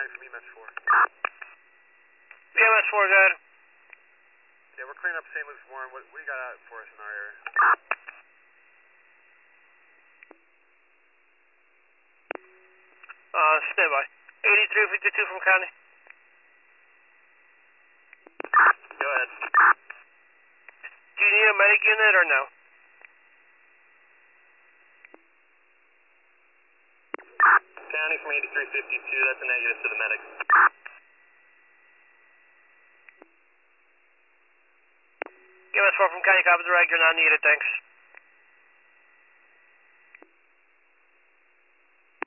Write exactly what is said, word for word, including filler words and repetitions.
County from E M S four. E M S four, go ahead. Yeah, we're cleaning up Saint Luke's Warren. What, what do you got out for us in our area? Uh, standby. eighty-three fifty-two from County. Go ahead. Do you need a medic unit or no? County from eighty-three fifty-two, that's a negative to the medic. E M S four from County, copy the reg, you're not needed, thanks.